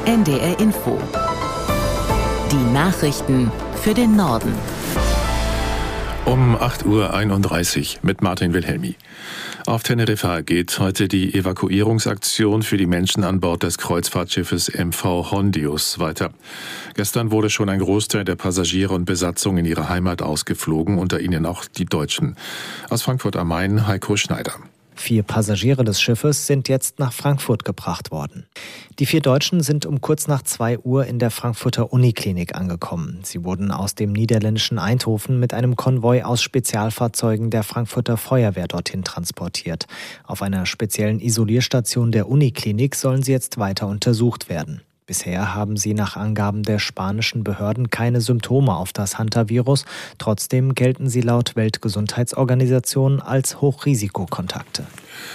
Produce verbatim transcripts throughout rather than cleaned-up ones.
N D R Info. Die Nachrichten für den Norden. Um acht Uhr einunddreißig mit Martin Wilhelmi. Auf Teneriffa geht heute die Evakuierungsaktion für die Menschen an Bord des Kreuzfahrtschiffes M V Hondius weiter. Gestern wurde schon ein Großteil der Passagiere und Besatzung in ihre Heimat ausgeflogen, unter ihnen auch die Deutschen. Aus Frankfurt am Main, Heiko Schneider. Vier Passagiere des Schiffes sind jetzt nach Frankfurt gebracht worden. Die vier Deutschen sind um kurz nach zwei Uhr in der Frankfurter Uniklinik angekommen. Sie wurden aus dem niederländischen Eindhoven mit einem Konvoi aus Spezialfahrzeugen der Frankfurter Feuerwehr dorthin transportiert. Auf einer speziellen Isolierstation der Uniklinik sollen sie jetzt weiter untersucht werden. Bisher haben sie nach Angaben der spanischen Behörden keine Symptome auf das Hantavirus. Trotzdem gelten sie laut Weltgesundheitsorganisation als Hochrisikokontakte.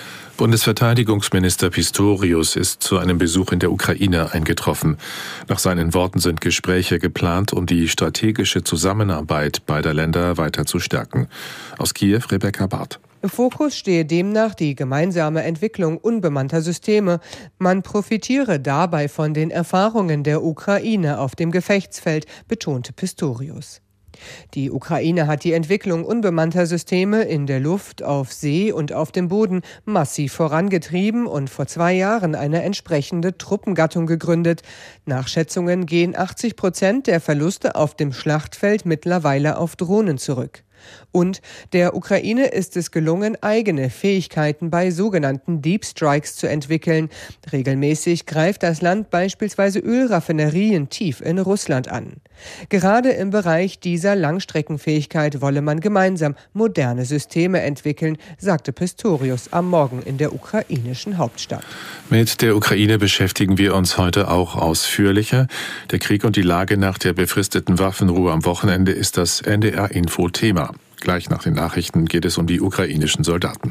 Bundesverteidigungsminister Pistorius ist zu einem Besuch in der Ukraine eingetroffen. Nach seinen Worten sind Gespräche geplant, um die strategische Zusammenarbeit beider Länder weiter zu stärken. Aus Kiew, Rebecca Barth. Im Fokus stehe demnach die gemeinsame Entwicklung unbemannter Systeme. Man profitiere dabei von den Erfahrungen der Ukraine auf dem Gefechtsfeld, betonte Pistorius. Die Ukraine hat die Entwicklung unbemannter Systeme in der Luft, auf See und auf dem Boden massiv vorangetrieben und vor zwei Jahren eine entsprechende Truppengattung gegründet. Nach Schätzungen gehen achtzig Prozent der Verluste auf dem Schlachtfeld mittlerweile auf Drohnen zurück. Und der Ukraine ist es gelungen, eigene Fähigkeiten bei sogenannten Deep Strikes zu entwickeln. Regelmäßig greift das Land beispielsweise Ölraffinerien tief in Russland an. Gerade im Bereich dieser Langstreckenfähigkeit wolle man gemeinsam moderne Systeme entwickeln, sagte Pistorius am Morgen in der ukrainischen Hauptstadt. Mit der Ukraine beschäftigen wir uns heute auch ausführlicher. Der Krieg und die Lage nach der befristeten Waffenruhe am Wochenende ist das N D R-Info-Thema. Gleich nach den Nachrichten geht es um die ukrainischen Soldaten.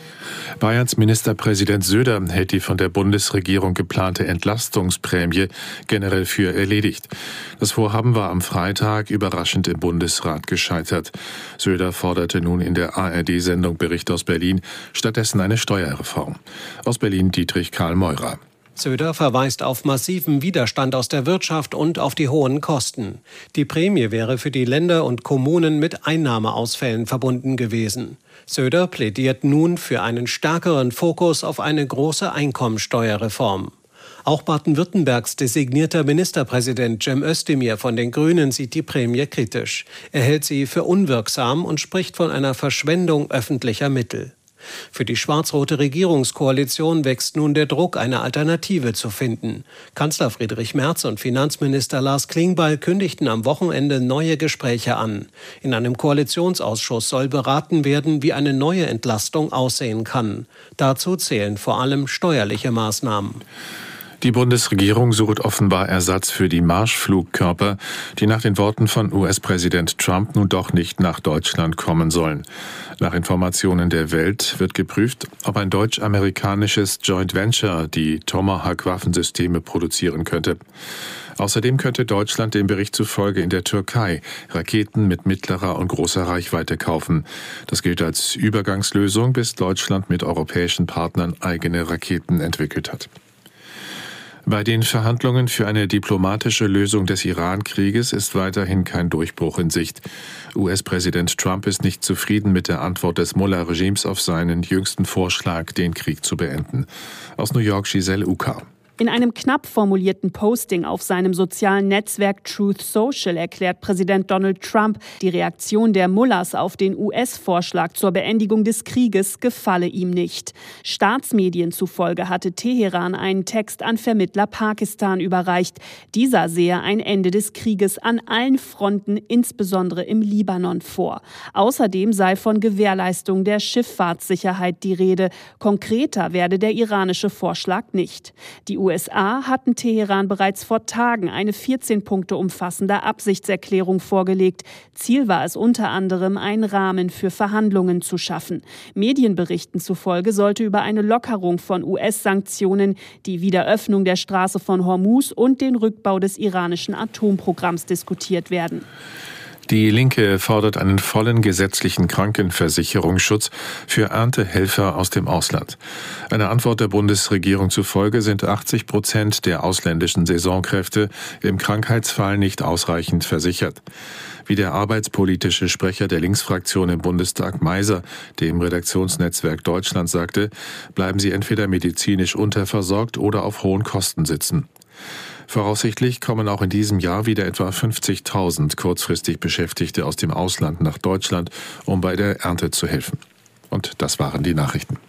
Bayerns Ministerpräsident Söder hält die von der Bundesregierung geplante Entlastungsprämie generell für erledigt. Das Vorhaben war am Freitag überraschend im Bundesrat gescheitert. Söder forderte nun in der A R D-Sendung Bericht aus Berlin stattdessen eine Steuerreform. Aus Berlin Dietrich Karl Meurer. Söder verweist auf massiven Widerstand aus der Wirtschaft und auf die hohen Kosten. Die Prämie wäre für die Länder und Kommunen mit Einnahmeausfällen verbunden gewesen. Söder plädiert nun für einen stärkeren Fokus auf eine große Einkommensteuerreform. Auch Baden-Württembergs designierter Ministerpräsident Cem Özdemir von den Grünen sieht die Prämie kritisch. Er hält sie für unwirksam und spricht von einer Verschwendung öffentlicher Mittel. Für die schwarz-rote Regierungskoalition wächst nun der Druck, eine Alternative zu finden. Kanzler Friedrich Merz und Finanzminister Lars Klingbeil kündigten am Wochenende neue Gespräche an. In einem Koalitionsausschuss soll beraten werden, wie eine neue Entlastung aussehen kann. Dazu zählen vor allem steuerliche Maßnahmen. Die Bundesregierung sucht offenbar Ersatz für die Marschflugkörper, die nach den Worten von U S-Präsident Trump nun doch nicht nach Deutschland kommen sollen. Nach Informationen der Welt wird geprüft, ob ein deutsch-amerikanisches Joint Venture die Tomahawk-Waffensysteme produzieren könnte. Außerdem könnte Deutschland dem Bericht zufolge in der Türkei Raketen mit mittlerer und großer Reichweite kaufen. Das gilt als Übergangslösung, bis Deutschland mit europäischen Partnern eigene Raketen entwickelt hat. Bei den Verhandlungen für eine diplomatische Lösung des Iran-Krieges ist weiterhin kein Durchbruch in Sicht. U S-Präsident Trump ist nicht zufrieden mit der Antwort des Mullah-Regimes auf seinen jüngsten Vorschlag, den Krieg zu beenden. Aus New York Giselle Uka. In einem knapp formulierten Posting auf seinem sozialen Netzwerk Truth Social erklärt Präsident Donald Trump, die Reaktion der Mullahs auf den U S-Vorschlag zur Beendigung des Krieges gefalle ihm nicht. Staatsmedien zufolge hatte Teheran einen Text an Vermittler Pakistan überreicht. Dieser sehe ein Ende des Krieges an allen Fronten, insbesondere im Libanon, vor. Außerdem sei von Gewährleistung der Schifffahrtssicherheit die Rede. Konkreter werde der iranische Vorschlag nicht. Die U S A hatten Teheran bereits vor Tagen eine vierzehn Punkte umfassende Absichtserklärung vorgelegt. Ziel war es unter anderem, einen Rahmen für Verhandlungen zu schaffen. Medienberichten zufolge sollte über eine Lockerung von U S-Sanktionen, die Wiederöffnung der Straße von Hormuz und den Rückbau des iranischen Atomprogramms diskutiert werden. Die Linke fordert einen vollen gesetzlichen Krankenversicherungsschutz für Erntehelfer aus dem Ausland. Einer Antwort der Bundesregierung zufolge sind achtzig Prozent der ausländischen Saisonkräfte im Krankheitsfall nicht ausreichend versichert. Wie der arbeitspolitische Sprecher der Linksfraktion im Bundestag Meiser dem Redaktionsnetzwerk Deutschland sagte, bleiben sie entweder medizinisch unterversorgt oder auf hohen Kosten sitzen. Voraussichtlich kommen auch in diesem Jahr wieder etwa fünfzigtausend kurzfristig Beschäftigte aus dem Ausland nach Deutschland, um bei der Ernte zu helfen. Und das waren die Nachrichten.